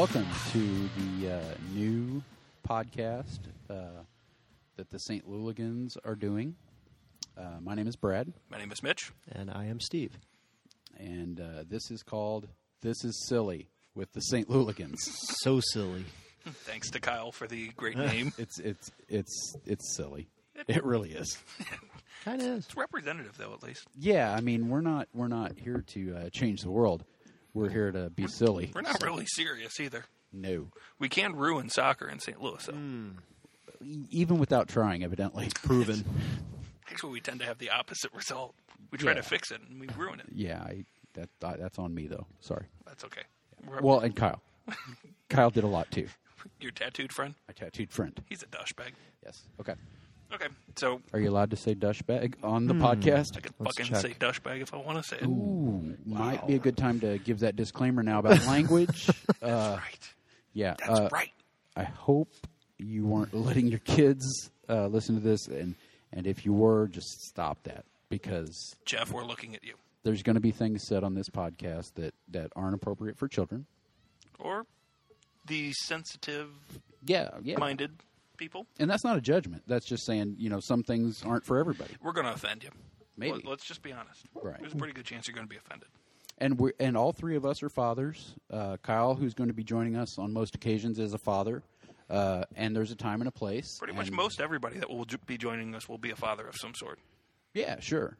welcome to the new podcast that the St. Louligans are doing. My name is Brad. My name is Mitch. And I am Steve. And this is called This Is Silly with the St. Louligans. So silly. Thanks to Kyle for the great name. It's silly. It really is. Kind of is. It's representative, though, at least. Yeah, I mean, we're not here to change the world. We're here to be silly. We're not really serious either. No. We can ruin soccer in St. Louis, though. Even without trying, evidently. Proven. Actually, we tend to have the opposite result. We try to fix it, and we ruin it. Yeah, that's on me, though. Sorry. That's okay. Well, and Kyle. Kyle did a lot, too. Your tattooed friend? My tattooed friend. He's a douchebag. Yes. Okay. Okay, so Are you allowed to say douchebag on the podcast? I can Let's fucking check. say douchebag if I want to say it. Ooh, might be a good time to give that disclaimer now about language. That's right. Yeah. That's right. I hope you weren't letting your kids listen to this, and if you were, just stop that, because Jeff, we're looking at you. there's going to be things said on this podcast that aren't appropriate for children. Or the sensitive-minded Yeah. people. And that's not a judgment. That's just saying, some things aren't for everybody. We're going to offend you. Maybe. Let's just be honest. Right. There's a pretty good chance you're going to be offended. And all three of us are fathers. Kyle, who's going to be joining us on most occasions, is a father. And there's a time and a place. Pretty much and- most everybody that will be joining us will be a father of some sort. Yeah, sure.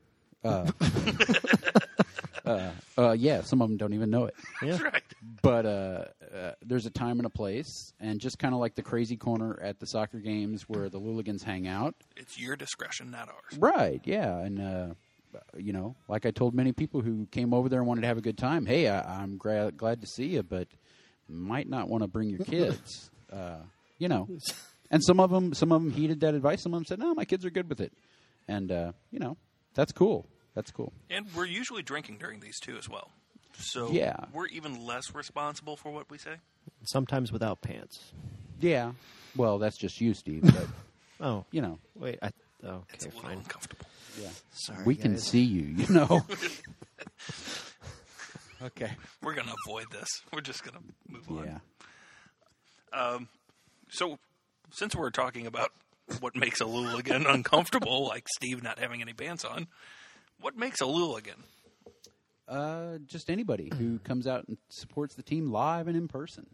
Yeah, some of them don't even know it. Yeah. That's right. But there's a time and a place, and just kind of like the crazy corner at the soccer games where the Louligans hang out. It's your discretion, not ours. Right, yeah. And, like I told many people who came over there and wanted to have a good time, hey, I'm glad to see you, but might not want to bring your kids. And some of them heeded that advice. Some of them said, no, my kids are good with it. And, that's cool. That's cool. And we're usually drinking during these, too, as well. So Yeah. we're even less responsible for what we say. Sometimes without pants. Yeah. Well, that's just you, Steve. But, Oh. you know, Wait. It's Okay, a little fine. uncomfortable. yeah. Sorry, We can guys. see you, you know. Okay. We're going to avoid this. We're just going to move on. Yeah. So since we're talking about what makes a Louligan uncomfortable, like Steve not having any pants on, what makes a Louligan? Just anybody who comes out and supports the team live and in person.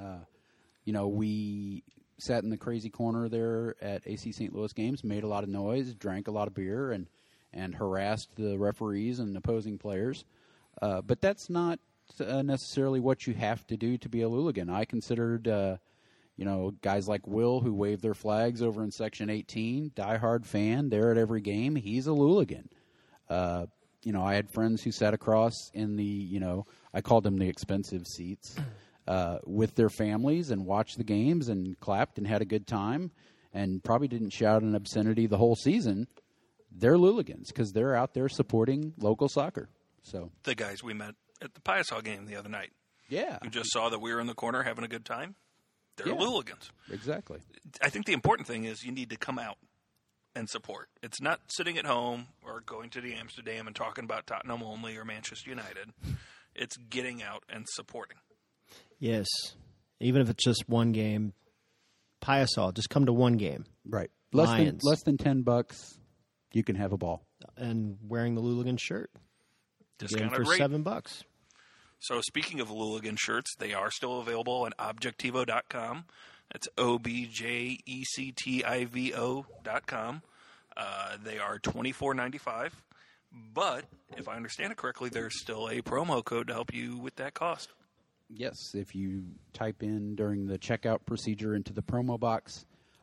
We sat in the crazy corner there at AC St. Louis games, made a lot of noise, drank a lot of beer, and harassed the referees and opposing players. But that's not necessarily what you have to do to be a Louligan. I considered, guys like Will who wave their flags over in Section 18, diehard fan, there at every game. He's a Louligan. I had friends who sat across in the, I called them the expensive seats, with their families and watched the games and clapped and had a good time and probably didn't shout an obscenity the whole season. They're Louligans because they're out there supporting local soccer. So The guys we met at the Piasaw game the other night, yeah, who just saw that we were in the corner having a good time, they're Yeah. Louligans. exactly. I think the important thing is you need to come out and support. It's not sitting at home or going to the Amsterdam and talking about Tottenham only or Manchester United. It's getting out and supporting. Yes. Even if it's just one game. Piasaw, just come to one game. Right. Lions. Less than $10, you can have a ball. And wearing the Louligan shirt. Get them Discounted for rate. $7. So speaking of Louligan shirts, they are still available on Objectivo.com. That's OBJECTIVO.com. They are $24.95. But if I understand it correctly, there's still a promo code to help you with that cost. Yes, if you type in during the checkout procedure into the promo box,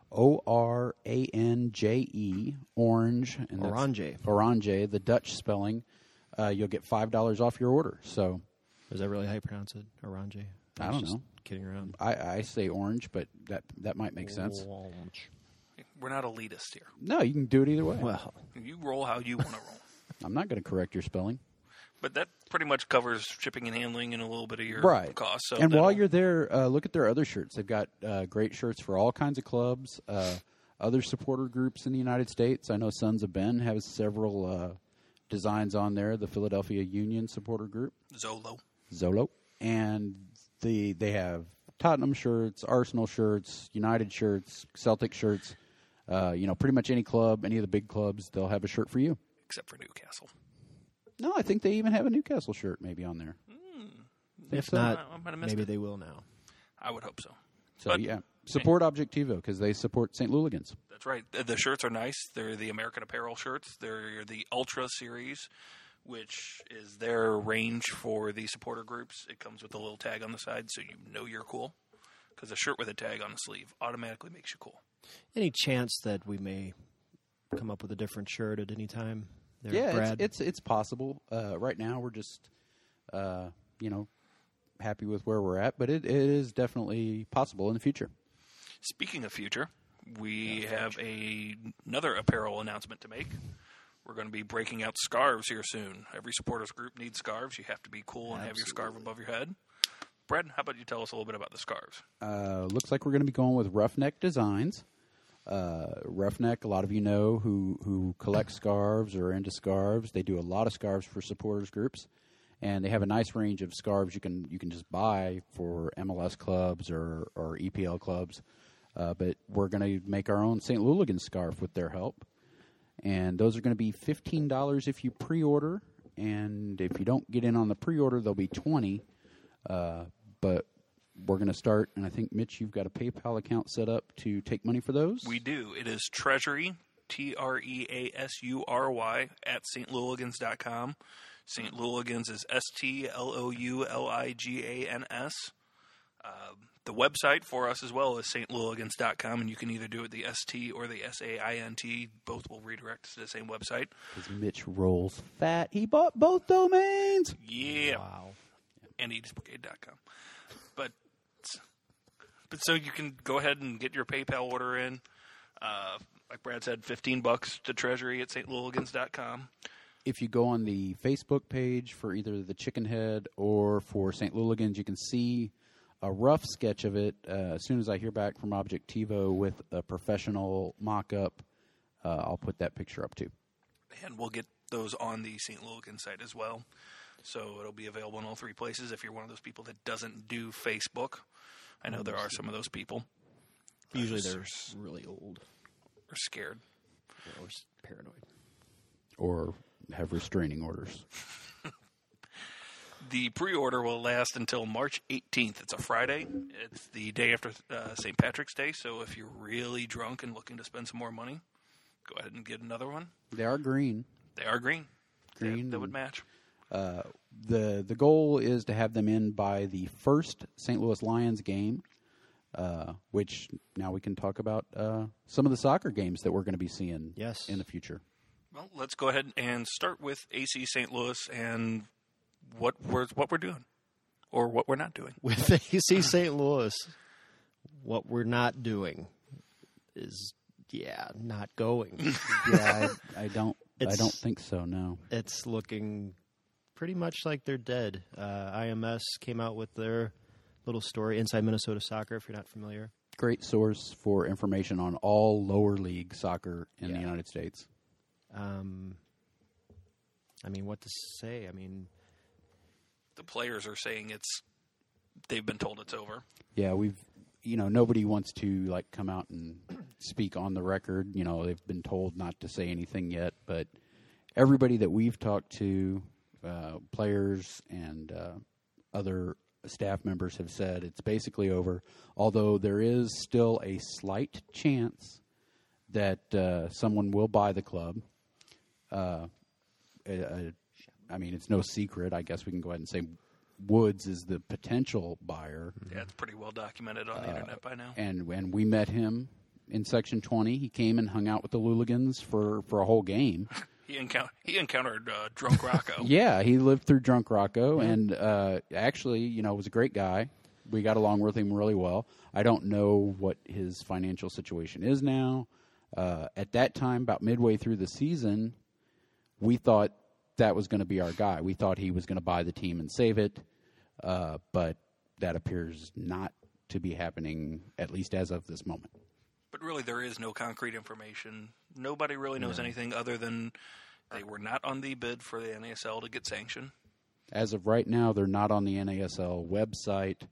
ORANJE, orange, and that's Oranje. Oranje, the Dutch spelling, you'll get $5 off your order. So Is that really how you pronounce it? Oranje? I don't know. Kidding around. I say orange, but that might make sense. Orange. We're not elitist here. No, you can do it either way. Well, You roll how you want to roll. I'm not going to correct your spelling. But that pretty much covers shipping and handling and a little bit of your Right. costs. So And while that'll- you're there, look at their other shirts. They've got great shirts for all kinds of clubs, other supporter groups in the United States. I know Sons of Ben has several designs on there, the Philadelphia Union supporter group. Zolo. Zolo. And they have Tottenham shirts, Arsenal shirts, United shirts, Celtic shirts. Pretty much any club, any of the big clubs, they'll have a shirt for you. Except for Newcastle. No, I think they even have a Newcastle shirt maybe on there. If so. not, I might have missed maybe it. they will now. I would hope so. So, But- yeah. Support Objectivo because they support St. Louligans. That's right. The shirts are nice. They're the American Apparel shirts. They're the Ultra Series, which is their range for the supporter groups. It comes with a little tag on the side so you know you're cool. Because a shirt with a tag on the sleeve automatically makes you cool. Any chance that we may come up with a different shirt at any time? There, Yeah, Brad? it's possible. Right now, we're just, happy with where we're at, but it is definitely possible in the future. Speaking of future, we have another apparel announcement to make. We're going to be breaking out scarves here soon. Every supporters group needs scarves. You have to be cool and have your scarf above your head. Brad, how about you tell us a little bit about the scarves? Looks like we're going to be going with Roughneck Designs. Roughneck, a lot of you know who collect scarves or are into scarves. They do a lot of scarves for supporters groups, and they have a nice range of scarves you can just buy for MLS clubs or EPL clubs. But we're going to make our own St. Louligans scarf with their help, and those are going to be $15 if you pre-order, and if you don't get in on the pre-order, they'll be $20. But we're going to start, and I think, Mitch, you've got a PayPal account set up to take money for those? We do. It is Treasury, TREASURY, at stlouligans.com. St. Louligans is STLOULIGANS. The website for us as well is stlouligans.com, and you can either do it the ST or the SAINT. Both will redirect to the same website. Because Mitch rolls fat. He bought both domains. Yeah. Wow. And edithbrigade.com. But so you can go ahead and get your PayPal order in. Like Brad said, $15 to Treasury at stlouligans.com. If you go on the Facebook page for either the Chicken Head or for St. Louligans, you can see a rough sketch of it. As soon as I hear back from Objectivo with a professional mock-up, I'll put that picture up too. And we'll get those on the St. Louligans site as well. So it'll be available in all three places if you're one of those people that doesn't do Facebook. I know there are some of those people. Usually they're really old Or scared. or paranoid. Or have restraining orders. The pre-order will last until March 18th. It's a Friday. It's the day after St. Patrick's Day, so if you're really drunk and looking to spend some more money, go ahead and get another one. They are green. They are green. Green. That would match. The goal is to have them in by the first St. Louis Lions game, which now we can talk about some of the soccer games that we're going to be seeing Yes. in the future. Well, let's go ahead and start with AC St. Louis and what we're doing or what we're not doing. With AC St. Louis, what we're not doing is, not going. Yeah, I don't It's- think so. No. It's looking pretty much like they're dead. IMS came out with their little story, Inside Minnesota Soccer, if you're not familiar. Great source for information on all lower league soccer in the United States. What to say? The players are saying they've been told it's over. Yeah, nobody wants to come out and speak on the record. They've been told not to say anything yet, but everybody that we've talked to, players and other staff members have said it's basically over, although there is still a slight chance that someone will buy the club. It's no secret. I guess we can go ahead and say Woods is the potential buyer. Yeah, it's pretty well documented on the internet by now. And when we met him in Section 20, he came and hung out with the Louligans for a whole game. He encountered Drunk Rocco. Yeah, he lived through Drunk Rocco, and actually, was a great guy. We got along with him really well. I don't know what his financial situation is now. At that time, about midway through the season, we thought that was going to be our guy. We thought he was going to buy the team and save it, but that appears not to be happening, at least as of this moment. But really, there is no concrete information. Nobody really knows anything other than they were not on the bid for the NASL to get sanctioned. As of right now, they're not on the NASL website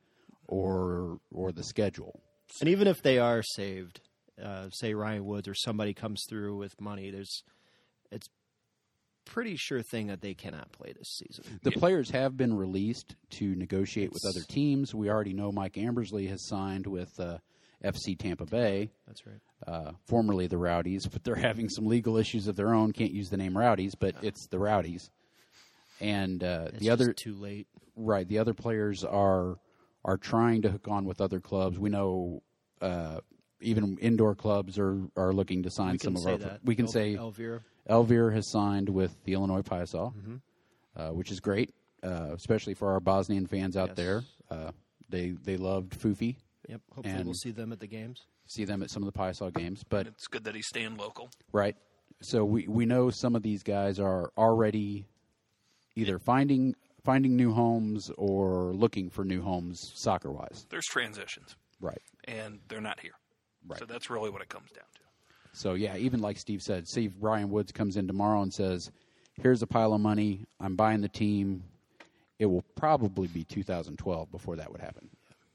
or the schedule. And even if they are saved, say Ryan Woods or somebody comes through with money, it's pretty sure thing that they cannot play this season. The players have been released to negotiate with other teams. We already know Mike Ambersley has signed with FC Tampa Bay. That's right. Formerly the Rowdies, but they're having some legal issues of their own. Can't use the name Rowdies, but it's the Rowdies. And It's the other just too late. Right. The other players are trying to hook on with other clubs. We know even indoor clubs are looking to sign some of our. That. We can say Elvira. Elvira has signed with the Illinois Piasaw, which is great, especially for our Bosnian fans out there. They loved Fufi. Yep. Hopefully we'll see them at the games. See them at some of the Piasaw games, but It's good that he's staying local. right. So we know some of these guys are already either finding new homes or looking for new homes soccer wise. There's transitions, Right. and they're not here. Right. So that's really what it comes down to. So yeah, even like Steve said, see if Ryan Woods comes in tomorrow and says, "Here's a pile of money. I'm buying the team." It will probably be 2012 before that would happen.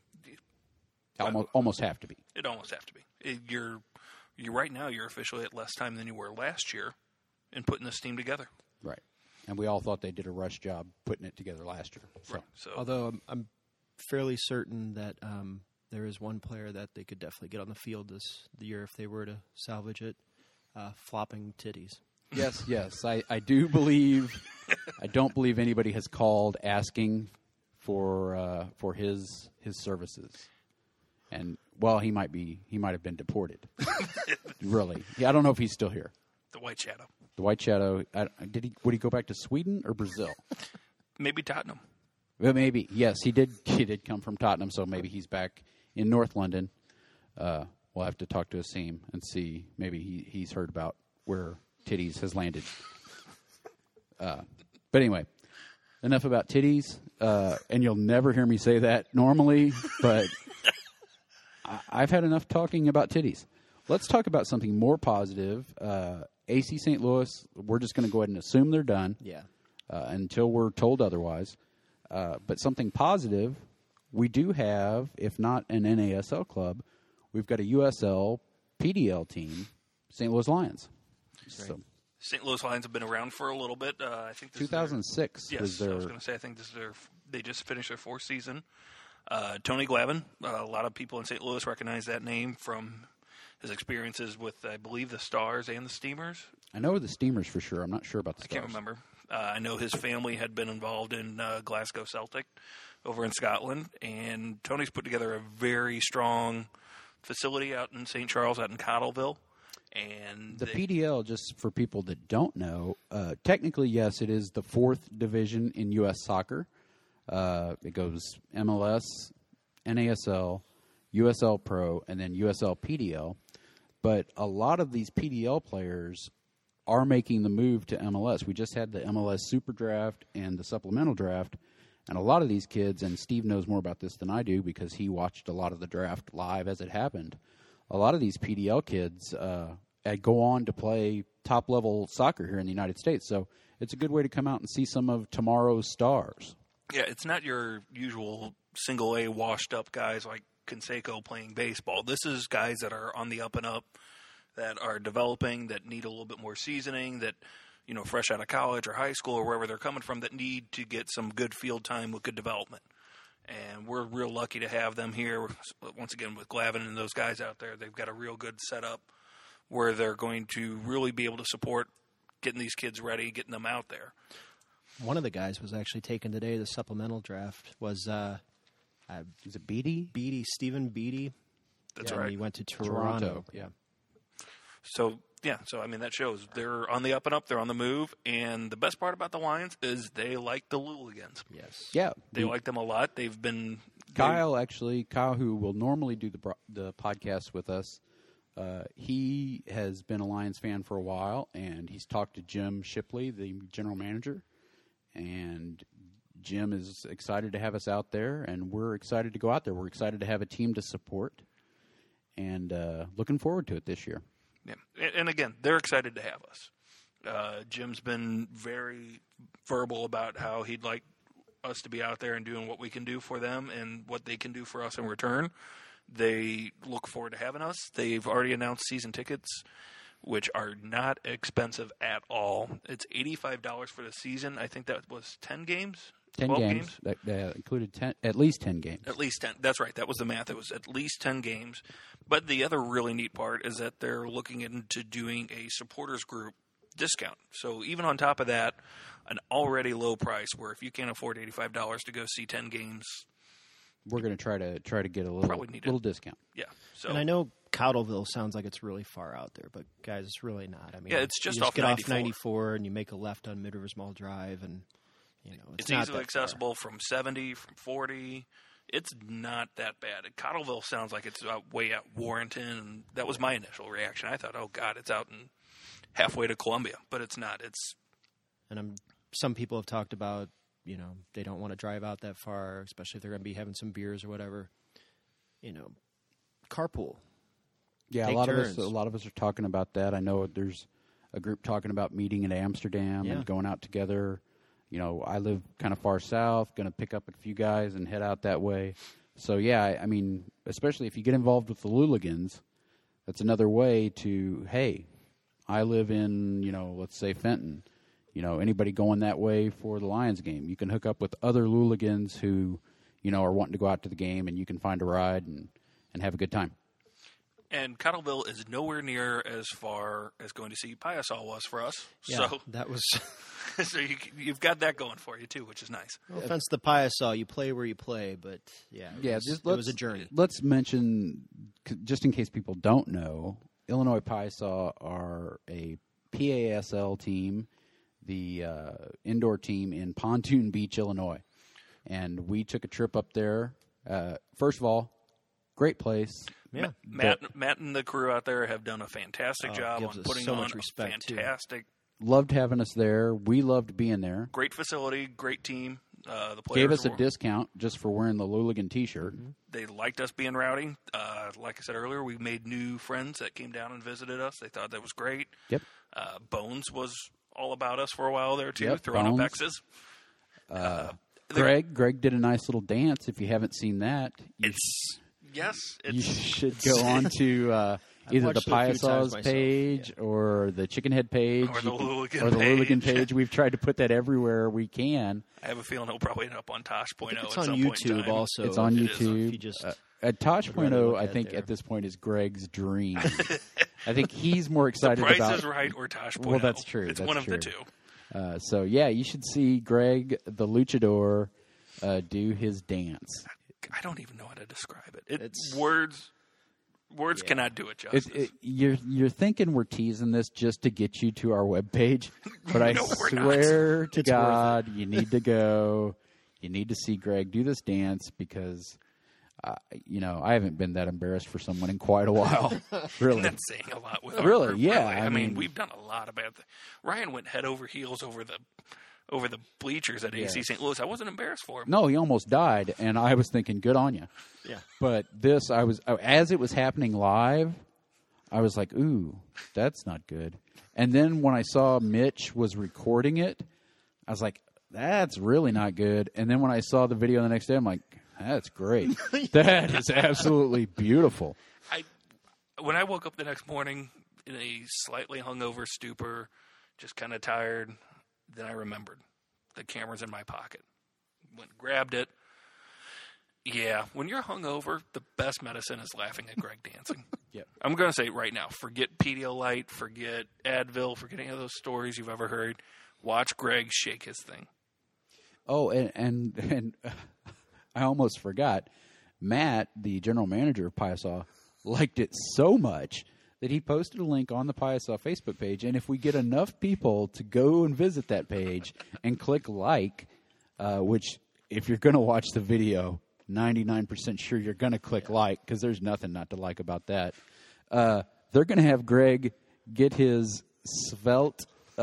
Almost have to be. It almost have to be. You're right now. You're officially at less time than you were last year in putting this team together. Right. And we all thought they did a rush job putting it together last year. So. Right. So Although I'm fairly certain that there is one player that they could definitely get on the field this year if they were to salvage it, flopping titties. Yes. I do believe. I don't believe anybody has called asking for his services. And he might have been deported. Really, I don't know if he's still here. the White Shadow. The White Shadow. Would he go back to Sweden or Brazil? Maybe Tottenham. Well, maybe. Yes, he did. He did come from Tottenham, so maybe he's back in North London. We'll have to talk to Asim and see. Maybe he's heard about where Titties has landed. But anyway, enough about titties. And you'll never hear me say that normally, but I've had enough talking about titties. Let's talk about something more positive. AC St. Louis, we're just going to go ahead and assume they're done. Yeah. Until we're told otherwise. But something positive, we do have, if not an NASL club, we've got a USL PDL team, St. Louis Lions. Right. So, St. Louis Lions have been around for a little bit. I think this 2006 is was their, their. I was going to say I think this is they just finished their fourth season. Tony Glavin, a lot of people in St. Louis recognize that name from his experiences with, I believe, the Stars and the Steamers. I know the Steamers for sure. I'm not sure about the I Stars. can't remember. I know his family had been involved in Glasgow Celtic over in Scotland, and Tony's put together a very strong facility out in St. Charles, out in Cottleville. And The PDL, just for people that don't know, technically, yes, it is the fourth division in U.S. soccer. It goes MLS, NASL, USL Pro, and then USL PDL. But a lot of these PDL players are making the move to MLS. We just had the MLS Super Draft and the Supplemental Draft, and a lot of these kids, and Steve knows more about this than I do because he watched a lot of the draft live as it happened. A lot of these PDL kids go on to play top-level soccer here in the United States. So it's a good way to come out and see some of tomorrow's stars. Yeah, it's not your usual single-A washed-up guys like Canseco playing baseball. This is guys that are on the up and up, that are developing, that need a little bit more seasoning, that, you know, fresh out of college or high school or wherever they're coming from, that need to get some good field time with good development. And we're real lucky to have them here. Once again, with Glavin and those guys out there, they've got a real good setup where they're going to really be able to support getting these kids ready, getting them out there. One of the guys was actually taken today. The supplemental draft was Is it Beatty? Stephen Beatty. That's Yeah, right. He went to Toronto. Yeah. So I mean, that shows they're on the up and up, they're on the move, and the best part about the Lions is they like the Luligans. Yes. Yeah. They like them a lot. They've been Kyle, who will normally do the podcast with us, he has been a Lions fan for a while, and he's talked to Jim Shipley, the general manager, and Jim is excited to have us out there, and we're excited to go out there. We're excited to have a team to support, and looking forward to it this year. Yeah. And again, they're excited to have us. Jim's been very verbal about how he'd like us to be out there and doing what we can do for them and what they can do for us in return. They look forward to having us. They've already announced season tickets, which are not expensive at all. It's $85 for the season. I think that was 10 games. 10 games. That included at least 10 games. At least 10. That's right. That was the math. It was at least 10 games. But the other really neat part is that they're looking into doing a supporters group discount. So even on top of that, an already low price where if you can't afford $85 to go see 10 games, we're going to try to get a little discount. Yeah. So and I know Cottleville sounds like it's really far out there, but guys, it's really not. I mean, yeah, it's just you off get 94. off 94 and you make a left on Mid Rivers Mall Drive, and it's not easily that far. accessible from 70, from 40. It's not that bad. Cottleville sounds like it's way out Warrenton, and that was my initial reaction. I thought, oh God, it's out in halfway to Columbia, but it's not. And some people have talked about, they don't want to drive out that far, especially if they're going to be having some beers or whatever. Carpool. Yeah, Take a turns. lot of us are talking about that. I know there's a group talking about meeting in Amsterdam and going out together. I live kind of far south, going to pick up a few guys and head out that way. So, yeah, I mean, especially if you get involved with the Luligans, that's another way to, hey, I live in, let's say Fenton. Anybody going that way for the Lions game, you can hook up with other Luligans who, are wanting to go out to the game, and you can find a ride and have a good time. And Cottleville is nowhere near as far as going to see Piasol was for us. Yeah, so that was... so you've got that going for you, too, which is nice. No offense to Piasol, you play where you play, but, it was a journey. Let's mention, just in case people don't know, Illinois Piasol are a PASL team, the indoor team in Pontoon Beach, Illinois. And we took a trip up there. First of all, great place. Yeah. Matt and the crew out there have done a fantastic job on putting so on much respect, a fantastic. Loved having us there. We loved being there. Great facility, great team. The players gave us a discount just for wearing the Luligan T-shirt. Mm-hmm. They liked us being rowdy. Like I said earlier, we made new friends that came down and visited us. They thought that was great. Yep. Bones was all about us for a while there, too, Yep, throwing Bones. up X's. Greg did a nice little dance. If you haven't seen that, you should go on to either the watched it a few times Piasol's myself, page or the Chickenhead page Or the Luligan or the page. Luligan page. We've tried to put that everywhere we can. I have a feeling it'll probably end up on Tosh.0 It's at on some point in YouTube time. also. It's on It is. YouTube. You just At Tosh.0, look I at think there. at this point is Greg's dream. I think he's more The excited Price about. is Right or Tosh.0. Well, that's true. It's That's one of the true. two. So yeah, you should see Greg the Luchador do his dance. I don't even know how to describe it. It's- Words cannot do it justice. You're thinking we're teasing this just to get you to our webpage, but I No, we're not. swear to It's worth God, you need to go. You need to see Greg do this dance because, I haven't been that embarrassed for someone in quite a while. Really, That's saying a lot with our Really? group, Yeah, really. I I mean, mean- we've done a lot of bad things. Ryan went head over heels over the bleachers at AC Yes. St. Louis. I wasn't embarrassed for him. no, he almost died, and I was thinking, good on you. Yeah. But this, as it was happening live, I was like, ooh, that's not good. And then when I saw Mitch was recording it, I was like, that's really not good. And then when I saw the video the next day, I'm like, that's great. That is absolutely beautiful. When I woke up the next morning in a slightly hungover stupor, just kind of tired, then I remembered the camera's in my pocket. Went and grabbed it. Yeah, when you're hungover, the best medicine is laughing at Greg dancing. Yep. I'm going to say it right now. Forget Pedialyte, forget Advil, forget any of those stories you've ever heard. Watch Greg shake his thing. Oh, and I almost forgot. Matt, the general manager of Piasaw, liked it so much that he posted a link on the Piasaw Facebook page. And if we get enough people to go and visit that page and click like, which if you're going to watch the video, 99% sure you're going to click like because there's nothing not to like about that. They're going to have Greg get his svelte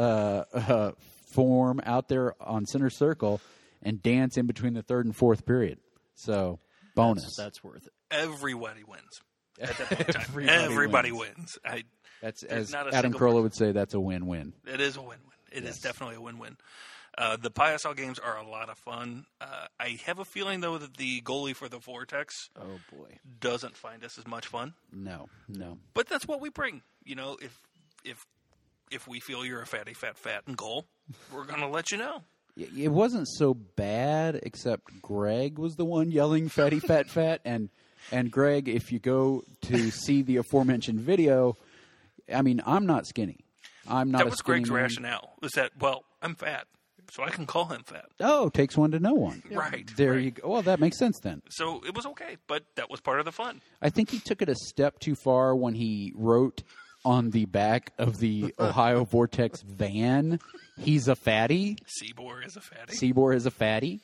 form out there on center circle and dance in between the third and fourth period. So, bonus. That's worth it. Everybody wins at that point in time. Everybody Everybody wins. wins. That's There's as not a Adam single Carolla would say. That's a win-win. It is a win-win. It is Yes. definitely a win-win. The PSL games are a lot of fun. I have a feeling, though, that the goalie for the Vortex Oh boy. doesn't find us as much fun. No. But that's what we bring. You know, if we feel you're a fatty, fat in goal, we're going to let you know. It wasn't so bad, except Greg was the one yelling "fatty, fat," and Greg, if you go to see the aforementioned video, I mean, I'm not skinny. I'm not. That a was skinny Greg's man. rationale. Was that, well, I'm fat, so I can call him fat. Oh, takes one to know one. Right. There right. you go. Well, that makes sense then. So it was okay, but that was part of the fun. I think he took it a step too far when he wrote on the back of the Ohio Vortex van, "He's a fatty." Seabor is a fatty. Seabor is a fatty.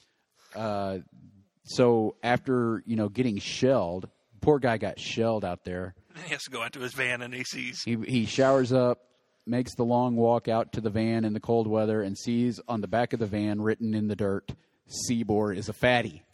So after getting shelled, poor guy got shelled out there. Then he has to go out to his van and he sees He showers up, makes the long walk out to the van in the cold weather, and sees on the back of the van written in the dirt, "Seabor is a fatty."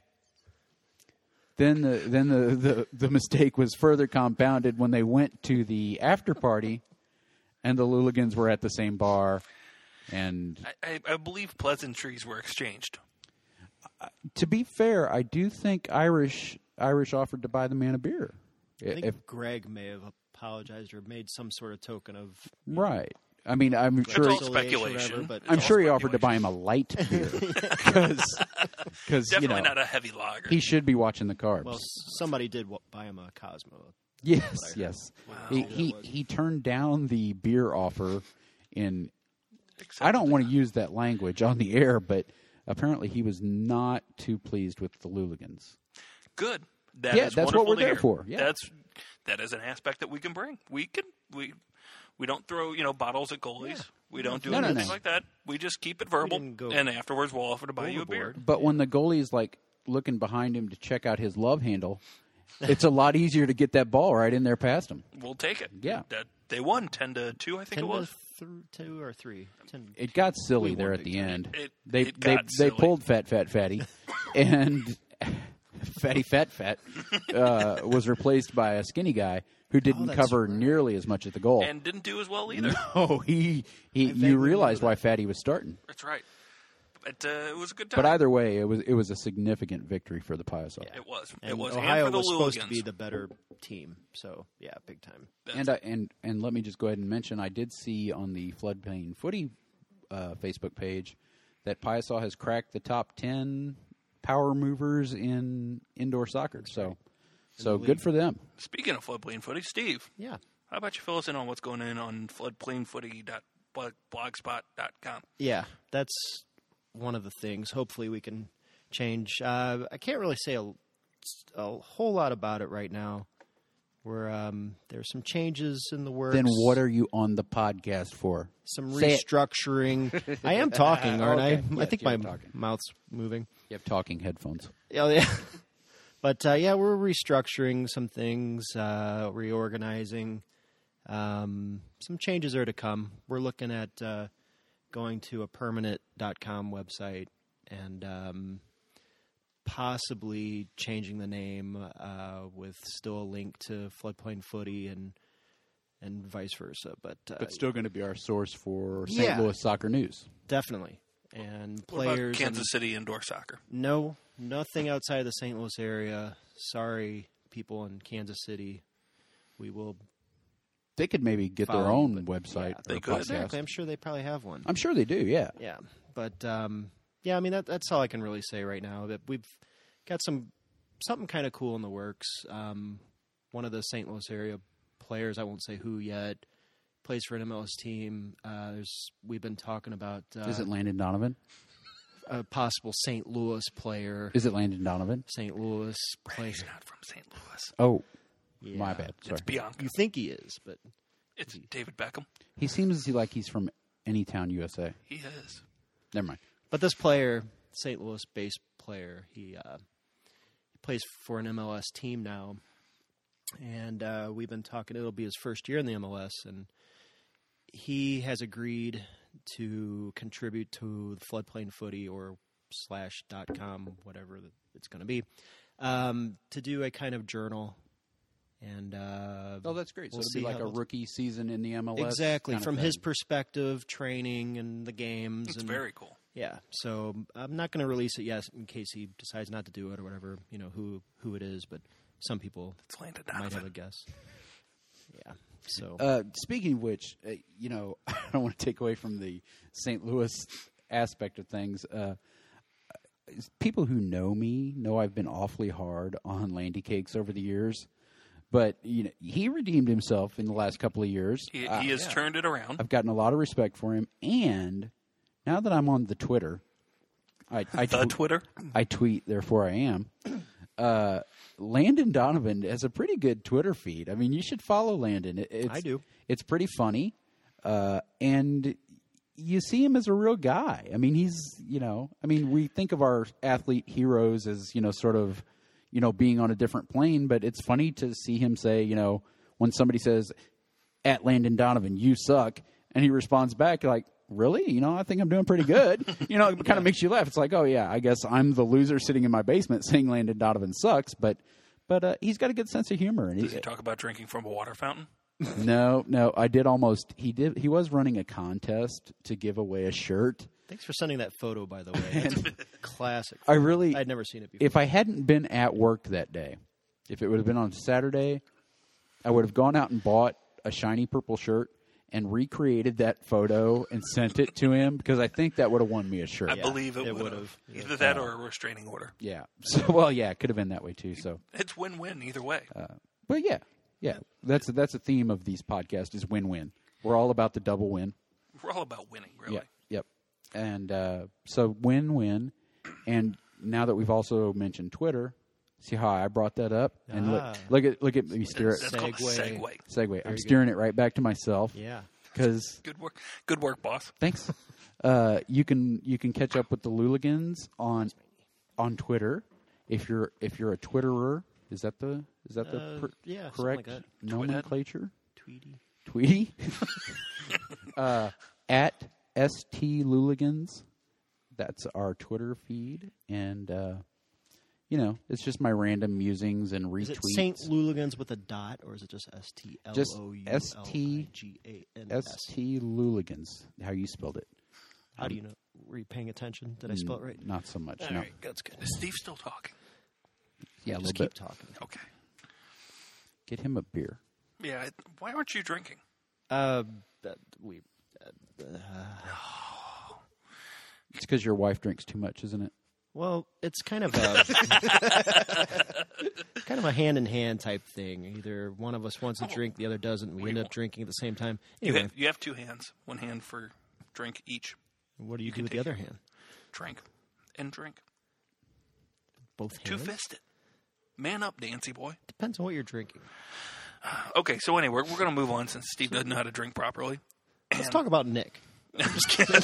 Then the mistake was further compounded when they went to the after party, and the Luligans were at the same bar. And I believe pleasantries were exchanged. to be fair, I do think Irish offered to buy the man a beer. I think Greg may have apologized or made some sort of token of Right. I mean, I'm It's sure. all reconciliation or speculation. whatever, but I'm It's sure all he offered to buy him a light beer because Definitely not a heavy lager. he should be watching the carbs. well, somebody did buy him a Cosmo. Yes. Wow. He turned down the beer offer in. I don't want to use that language on the air, but apparently he was not too pleased with the Luligans. Good. That Yeah, is that's what wonderful we're to there hear. for. Yeah. That is an aspect that we can bring. We don't throw bottles at goalies. We don't do No, anything no. like that. We just keep it verbal, didn't go and afterwards we'll offer to buy you a beer. overboard. But when the goalie's like looking behind him to check out his love handle, it's a lot easier to get that ball right in there past him. We'll take it. Yeah. They won 10-2, I think 10 it was. to 2 or 3. 10. It got silly We there won at the big time. end. It got They silly. pulled fatty, and fatty was replaced by a skinny guy who didn't that's cover right. nearly as much at the goal. And didn't do as well either. Oh, you vaguely realized remember why Fatty was starting. That's right. But it was a good time. But either way, it was a significant victory for the PSL. It was. And It was. Ohio and for the was supposed to Luligans. be the better team. So, yeah, big time. And let me just go ahead and mention, I did see on the Floodplain Footy Facebook page that PSL has cracked the top 10 power movers in indoor soccer. So good for them. Speaking of floodplain footy, Steve, Yeah. how about you fill us in on what's going on floodplainfooty.blogspot.com? Yeah, that's one of the things. Hopefully we can change. I can't really say a whole lot about it right now. There's some changes in the works. Then what are you on the podcast for? Some Say it. restructuring. I am talking, aren't Okay. I? I Yes, think you're my talking. mouth's moving. You have talking headphones. Yeah. But we're restructuring some things, reorganizing. Some changes are to come. We're looking at going to a permanent.com website and possibly changing the name with still a link to Floodplain Footy and vice versa. But Still going to be our source for St. Yeah. Louis soccer news. definitely. And What about players. Kansas City indoor soccer? No, nothing outside the St. Louis area. Sorry, people in Kansas City. We will. They could maybe get their Fine, own but website they or could. podcast. Exactly. I'm sure they probably have one. I'm sure they do, yeah. Yeah, but yeah, I mean that's all I can really say right now. That we've got something kind of cool in the works. One of the St. Louis area players, I won't say who yet, plays for an MLS team. We've been talking about Is it Landon Donovan? a possible St. Louis player. Is it Landon Donovan? St. Louis player. He's not from St. Louis. Oh, Yeah. my bad. Sorry. It's Bianca. You think he is, but It's David Beckham. He seems like he's from any town, USA. He is. Never mind. this player, St. Louis-based player, he plays for an MLS team now, and we've been talking. It'll be his first year in the MLS, and he has agreed to contribute to the Floodplain Footy or /.com, whatever it's going to be, to do a kind of journal. And Oh, that's great. we'll so see it'll be like how a those- rookie season in the MLS. exactly kind of from thing. his perspective, training and the games. It's and very cool. Yeah, so I'm not going to release it yet in case he decides not to do it or whatever. You know who it is, but some people It's Landon might have a Donovan. guess. Yeah. So Speaking of which, you know, I don't want to take away from the St. Louis aspect of things. People who know me know I've been awfully hard on Landy Cakes over the years, but you know, he redeemed himself in the last couple of years. He has turned it around. I've gotten a lot of respect for him, and now that I'm on the Twitter, I Twitter? I tweet, therefore I am. Landon Donovan has a pretty good Twitter feed. I mean, you should follow Landon. I do. It's pretty funny, and you see him as a real guy. I mean, we think of our athlete heroes as, you know, sort of, you know, being on a different plane, but it's funny to see him say, you know, when somebody says, at Landon Donovan, you suck, and he responds back like, really? You know, I think I'm doing pretty good. You know, it kind of makes you laugh. It's like, oh, yeah, I guess I'm the loser sitting in my basement saying Landon Donovan sucks, but he's got a good sense of humor. And Does he talk about drinking from a water fountain? No, I did almost. He was running a contest to give away a shirt. Thanks for sending that photo, by the way. That's classic. I'd never seen it before. If I hadn't been at work that day, if it would have been on Saturday, I would have gone out and bought a shiny purple shirt and recreated that photo and sent it to him, because I think that would have won me a shirt. I believe it would have. Either that or a restraining order. Yeah. So, well, yeah, it could have been that way too. So it's win-win either way. But yeah. That's a theme of these podcasts is win-win. We're all about the double win. We're all about winning, really. Yeah. Yep. And so win-win. And now that we've also mentioned Twitter, see how I brought that up? And look at me steer it. That's called a Segue. I'm steering it right back to myself. Yeah. Because good work, boss. Thanks. You can catch up with the Luligans on Twitter if you're a Twitterer. Is that the correct like nomenclature? Tweety. At ST Luligans. That's our Twitter feed, and you know, it's just my random musings and retweets. Is it St. Luligans with a dot, or is it just STLOULIGANS? ST Luligans. How you spelled it? How do you know? Were you paying attention? Did I spell it right? Not so much. All no. right, that's good. Is Steve still talking? Yeah, a Just little keep bit. talking. Okay. Get him a beer. Yeah. Why aren't you drinking? It's because your wife drinks too much, isn't it? Well, it's kind of a hand-in-hand type thing. Either one of us wants to drink, the other doesn't. We end up drinking at the same time. Anyway, You have two hands. One hand for drink each. what do you do with the other hand? Drink and drink. Both hands? Two-fisted. Man up, Dancy boy. Depends on what you're drinking. Okay, so anyway, we're going to move on since Steve doesn't know how to drink properly. Let's talk about Nick. I'm just kidding.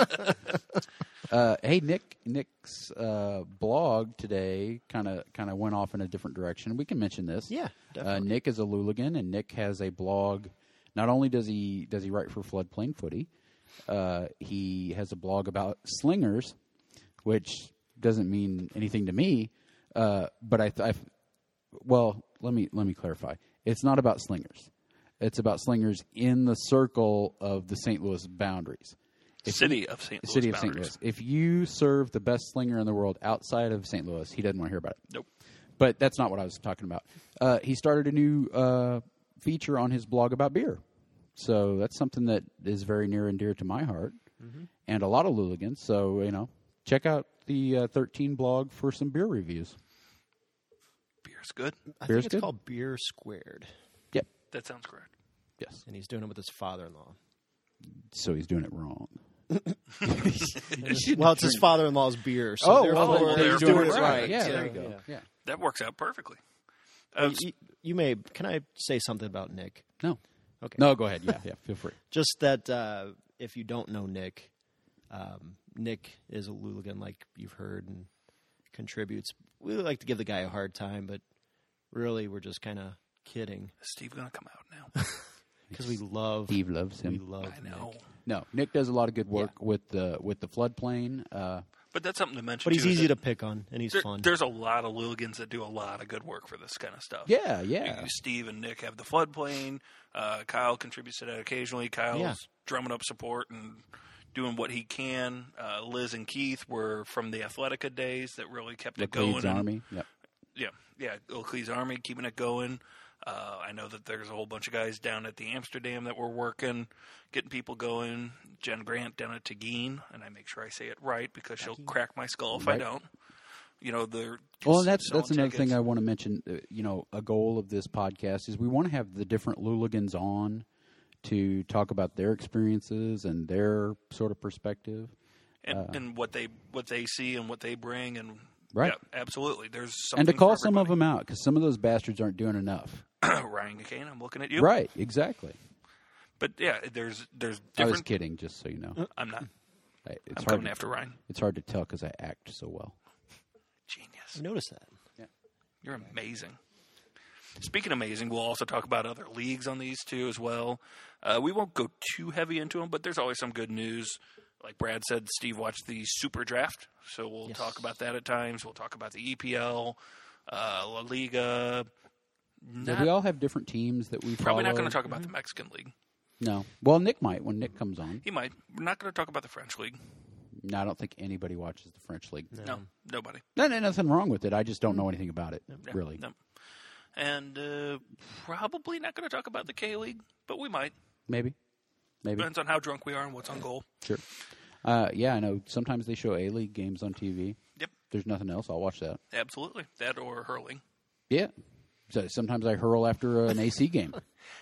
Hey, Nick's blog today kind of went off in a different direction. We can mention this. Yeah, definitely. Nick is a Luligan, and Nick has a blog. Not only does he write for Floodplain Footy, he has a blog about slingers, which doesn't mean anything to me. But well, let me clarify. It's not about slingers. It's about slingers in the circle of the St. Louis boundaries. City of St. Louis. If you serve the best slinger in the world outside of St. Louis, he doesn't want to hear about it. Nope. But that's not what I was talking about. He started a new feature on his blog about beer. So that's something that is very near and dear to my heart, and a lot of Luligans. So, you know, check out the 13 blog for some beer reviews. Beer's good. I Beer's think it's good? called Beer Squared. Yep. That sounds correct. Yes. And he's doing it with his father-in-law. So he's doing it wrong. Well, it's his father-in-law's beer, so therefore then he's doing doing it it right. right. Yeah, So, there you go. Yeah. That works out perfectly. You may. Can I say something about Nick? No. Okay. No, go ahead. Yeah, feel free. Just that if you don't know Nick, Nick is a Luligan, like you've heard, and contributes. We like to give the guy a hard time, but really we're just kind of kidding Is Steve going to come out now? because we love. Steve loves him. We love I know. Nick. No, Nick does a lot of good work with the floodplain. But that's something to mention, But he's too, easy that to pick on, and he's fun. There's a lot of Luligans that do a lot of good work for this kind of stuff. Yeah. Steve and Nick have the floodplain. Kyle contributes to that occasionally. Kyle's drumming up support and doing what he can. Liz and Keith were from the Athletica days that really kept it Laclede's going. Army. Yep. Yeah, Laclede's Army, keeping it going. I know that there's a whole bunch of guys down at the Amsterdam that were working, getting people going. Jen Grant down at Teguin, and I make sure I say it right because she'll crack my skull if I don't. You know, they're well, and that's another tickets. thing I want to mention. You know, a goal of this podcast is we want to have the different Luligans on to talk about their experiences and their sort of perspective, and what they see and what they bring, and right, yeah, absolutely. There's something and to call for some of everybody. them out because some of those bastards aren't doing enough. Ryan McCain, I'm looking at you. Right, exactly. But yeah, there's different. I was kidding, just so you know. I'm not. It's I'm hard coming to, after Ryan. It's hard to tell because I act so well. Genius. I noticed that. You're amazing. Speaking of amazing, we'll also talk about other leagues on these two as well. We won't go too heavy into them, but there's always some good news. Like Brad said, Steve watched the Super Draft, so we'll talk about that at times. We'll talk about the EPL, La Liga. We all have different teams that we Probably not follow. going to talk about the Mexican League. No. Well, Nick might when Nick comes on. He might. We're not going to talk about the French League. No, I don't think anybody watches the French League. No, nobody. There's nothing wrong with it. I just don't know anything about it, Yeah, really. No. And probably not going to talk about the K League, but we might. Maybe. Depends on how drunk we are and what's on goal. Sure. Yeah, I know. Sometimes they show A-League games on TV. Yep, There's nothing else. I'll watch that. absolutely. That or hurling. Yeah. So sometimes I hurl after an AC game.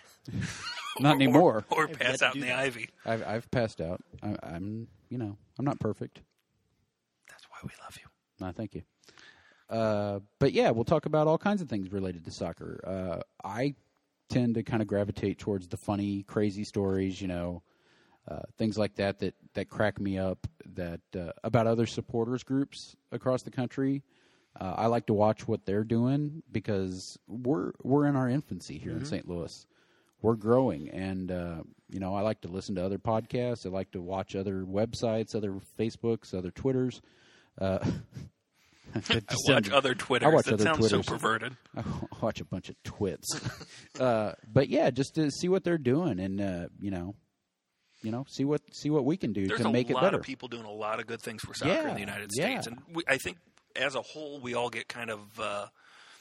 Not anymore. Or pass out in the ivy. I've passed out. I'm not perfect. That's why we love you. No, thank you. But yeah, we'll talk about all kinds of things related to soccer. I tend to kind of gravitate towards the funny, crazy stories, things like that crack me up that about other supporters groups across the country. I like to watch what they're doing because we're in our infancy here in St. Louis. We're growing, and I like to listen to other podcasts. I like to watch other websites, other Facebooks, other Twitters. I watch other Twitters. That sounds so perverted. I watch a bunch of twits. But yeah, just to see what they're doing and see what we can do There's to make it better. There's a lot better. of people doing a lot of good things for soccer in the United States, and I think as a whole we all get kind of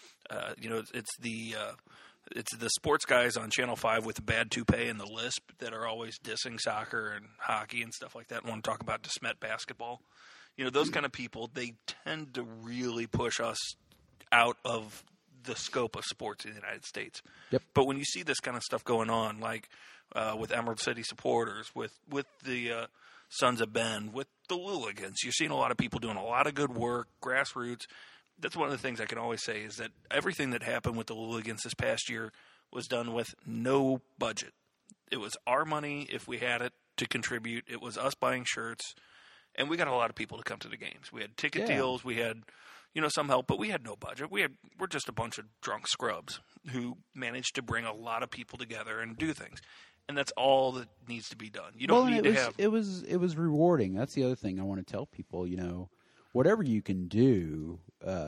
it's the sports guys on Channel 5 with the bad toupee and the lisp that are always dissing soccer and hockey and stuff like that and want to talk about DeSmet basketball. Those kind of people, they tend to really push us out of the scope of sports in the United States. Yep. But when you see this kind of stuff going on, like with Emerald City supporters, with the Sons of Ben, with the Luligans, you're seeing a lot of people doing a lot of good work, grassroots. That's one of the things I can always say is that everything that happened with the Luligans this past year was done with no budget. It was our money, if we had it, to contribute. It was us buying shirts. And we got a lot of people to come to the games. We had ticket deals. We had, some help, but we had no budget. We're just a bunch of drunk scrubs who managed to bring a lot of people together and do things. And that's all that needs to be done. You don't need to have. It was rewarding. That's the other thing I want to tell people. Whatever you can do,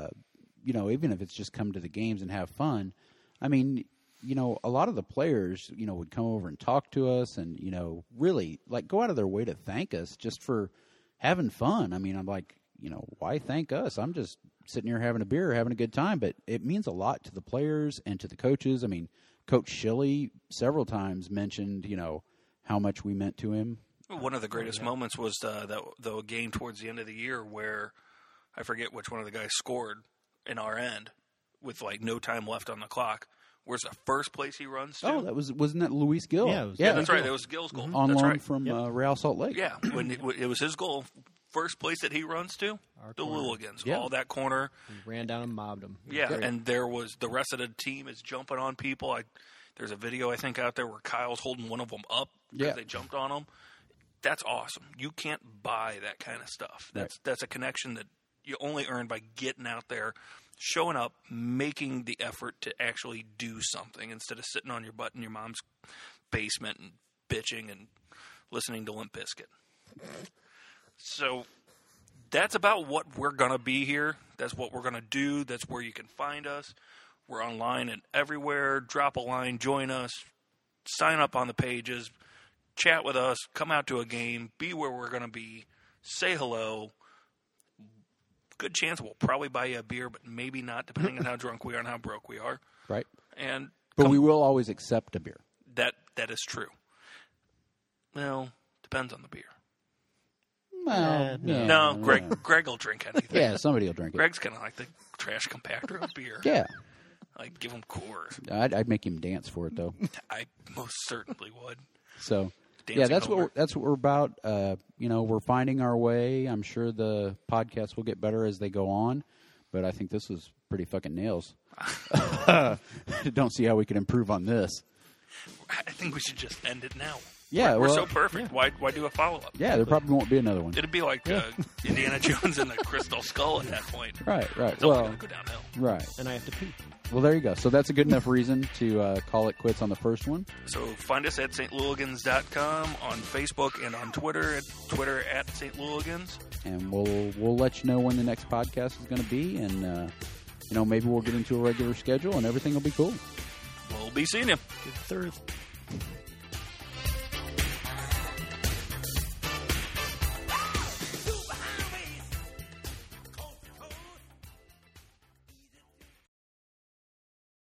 even if it's just come to the games and have fun. I mean, a lot of the players, would come over and talk to us and, really go out of their way to thank us just for having fun. I mean, I'm like, why thank us? I'm just sitting here having a beer, having a good time. But it means a lot to the players and to the coaches. I mean, Coach Shilley several times mentioned, how much we meant to him. One of the greatest moments was the game towards the end of the year where I forget which one of the guys scored in our end with no time left on the clock. Where's the first place he runs to? Oh, wasn't that Luis Gil? Yeah, that's right. That was Gil's goal. On that's loan right. from Real Salt Lake. Yeah, when it was his goal. First place that he runs to, the Luligans. Yeah. All that corner. He ran down and mobbed him. Yeah, and there was the rest of the team is jumping on people. There's a video I think out there where Kyle's holding one of them up because they jumped on him. That's awesome. You can't buy that kind of stuff. That's a connection that you only earn by getting out there, showing up, making the effort to actually do something instead of sitting on your butt in your mom's basement and bitching and listening to Limp Bizkit. So that's about what we're going to be here. That's what we're going to do. That's where you can find us. We're online and everywhere. Drop a line, join us, sign up on the pages, chat with us, come out to a game, be where we're going to be, say hello. Good chance we'll probably buy you a beer, but maybe not, depending on how drunk we are and how broke we are. Right. But we will always accept a beer. That is true. Well, depends on the beer. Well, No, Greg will drink anything. Yeah, somebody will drink it. Greg's kind of like the trash compactor of beer. Yeah. Like, give him Coors. I'd make him dance for it, though. I most certainly would. So, Dancing that's Homer. what we're about. We're finding our way. I'm sure the podcast will get better as they go on, but I think this was pretty fucking nails. Don't see how we could improve on this. I think we should just end it now. Yeah, we're so perfect. Yeah. Why do a follow-up? Yeah, there probably won't be another one. It'd be like Indiana Jones and the Crystal Skull at that point. Right. It's only going to go downhill. Right. And I have to pee. Well, there you go. So that's a good enough reason to call it quits on the first one. So find us at stlouligans.com, on Facebook and on Twitter at St. Louligans. And we'll let you know when the next podcast is going to be, and maybe we'll get into a regular schedule, and everything will be cool. We'll be seeing you. Good third.